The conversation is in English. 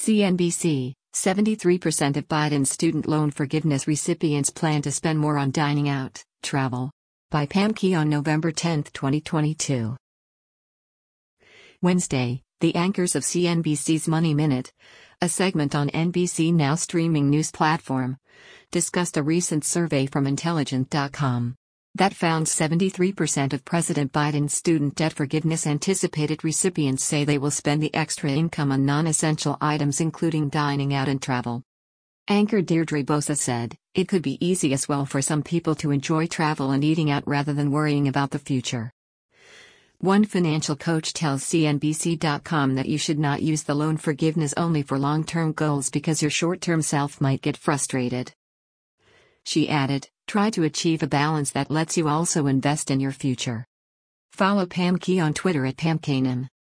CNBC, 73% of Biden's student loan forgiveness recipients plan to spend more on dining out, travel. By Pam Key on November 10, 2022. Wednesday, the anchors of CNBC's Money Minute, a segment on NBC Now streaming news platform, discussed a recent survey from Intelligent.com that found 73% of President Biden's student debt forgiveness anticipated recipients say they will spend the extra income on non-essential items including dining out and travel. Anchor Deirdre Bosa said, "It could be easy as well for some people to enjoy travel and eating out rather than worrying about the future." One financial coach tells CNBC.com that you should not use the loan forgiveness only for long-term goals because your short-term self might get frustrated. She added, "Try to achieve a balance that lets you also invest in your future." Follow Pam Key on Twitter at PamKanem.